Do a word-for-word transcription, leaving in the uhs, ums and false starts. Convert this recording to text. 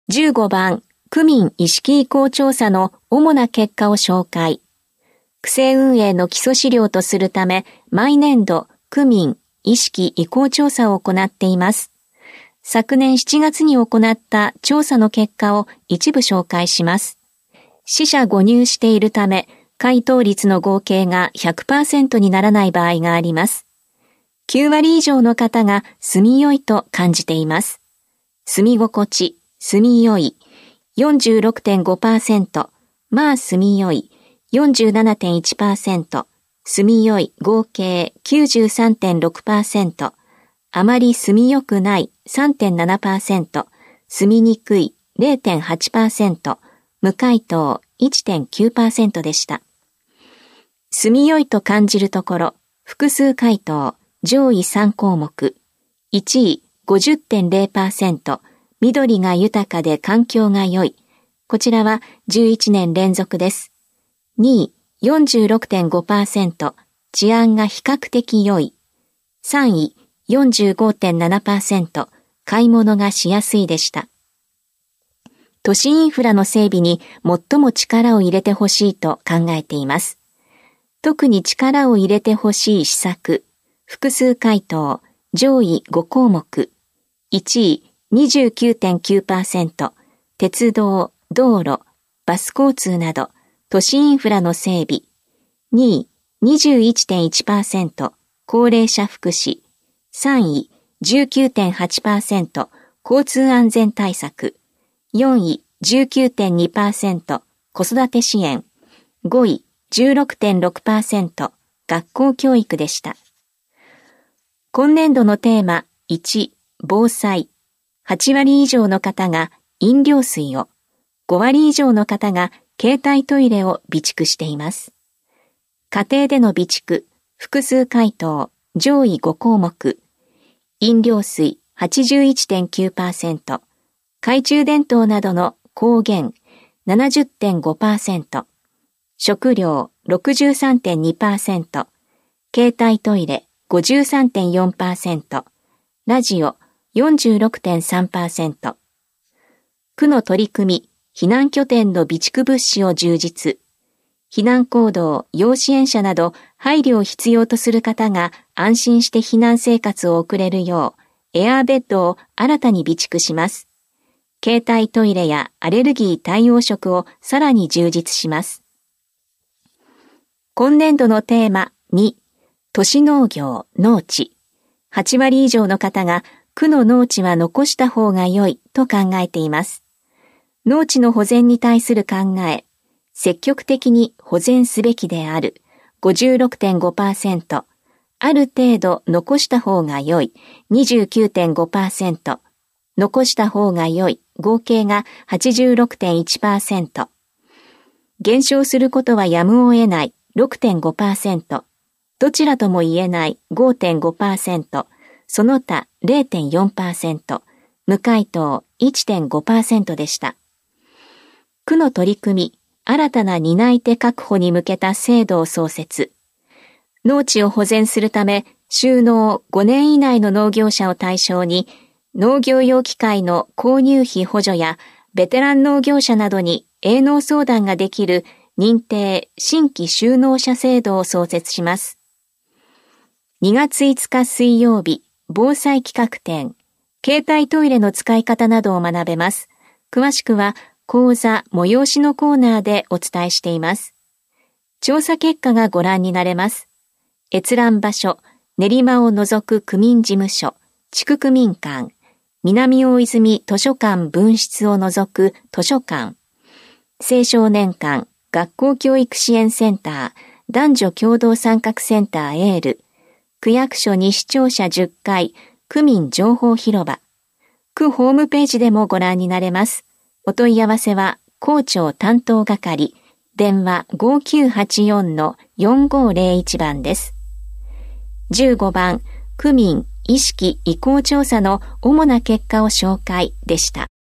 じゅうごばん、区民意識移行調査の主な結果を紹介。区政運営の基礎資料とするため、毎年度区民意識移行調査を行っています。昨年しちがつに行った調査の結果を一部紹介します。四捨五入しているため、回答率の合計が ひゃくパーセント にならない場合があります。きゅうわり以上の方が住みよいと感じています。住み心地、住みよい、よんじゅうろくてんごパーセント、まあ住みよい、よんじゅうななてんいちパーセント、住みよい合計 きゅうじゅうさんてんろくパーセント、あまり住みよくない さんてんななパーセント、住みにくい れいてんはちパーセント、無回答 いってんきゅうパーセント でした。住みよいと感じるところ、複数回答、上位さん項目、いちい ごじゅってんれいパーセント、緑が豊かで環境が良い。こちらはじゅういちねん連続です。にい よんじゅうろくてんごパーセント、治安が比較的良い。さんい よんじゅうごてんななパーセント、買い物がしやすいでした。都市インフラの整備に最も力を入れてほしいと考えています。特に力を入れてほしい施策、複数回答、上位ご項目、いちい にじゅうきゅうてんきゅうパーセント、鉄道、道路、バス交通など都市インフラの整備、にい にじゅういちてんいちパーセント、高齢者福祉、さんい じゅうきゅうてんはちパーセント、交通安全対策、よんい じゅうきゅうてんにパーセント、子育て支援、ごい じゅうろくてんろくパーセント、学校教育でした。今年度のテーマいち、防災。はちわり以上の方が飲料水を、ごわり以上の方が携帯トイレを備蓄しています。家庭での備蓄、複数回答、上位ご項目、飲料水 はちじゅういちてんきゅうパーセント、懐中電灯などの光源 ななじゅってんごパーセント、食料 ろくじゅうさんてんにパーセント、携帯トイレ ごじゅうさんてんよんパーセント、ラジオ よんじゅうろくてんさんパーセント。区の取り組み、避難拠点の備蓄物資を充実。避難行動、要支援者など配慮を必要とする方が安心して避難生活を送れるよう、エアーベッドを新たに備蓄します。携帯トイレやアレルギー対応食をさらに充実します。今年度のテーマに、都市農業、農地。はちわり以上の方が区の農地は残した方が良いと考えています。農地の保全に対する考え、積極的に保全すべきである ごじゅうろくてんごパーセント、ある程度残した方が良い にじゅうきゅうてんごパーセント、残した方が良い合計が はちじゅうろくてんいちパーセント、減少することはやむを得ない ろくてんごパーセント、どちらとも言えない ごてんごパーセント、その他 れいてんよんパーセント、無回答 いってんごパーセント でした。区の取り組み、新たな担い手確保に向けた制度を創設。農地を保全するため、就農ごねん以内の農業者を対象に、農業用機械の購入費補助や、ベテラン農業者などに営農相談ができる認定新規就農者制度を創設します。にがついつか水曜日、防災企画展、携帯トイレの使い方などを学べます。詳しくは講座催しのコーナーでお伝えしています。調査結果がご覧になれます。閲覧場所、練馬を除く区民事務所、地区区民館、南大泉図書館分室を除く図書館、青少年館、学校教育支援センター、男女共同参画センターエール、区役所西庁舎じゅっかい、区民情報広場。区ホームページでもご覧になれます。お問い合わせは、校長担当係、電話 ごきゅうはちよんのよんごぜろいち 番です。じゅうごばん、区民意識移行調査の主な結果を紹介でした。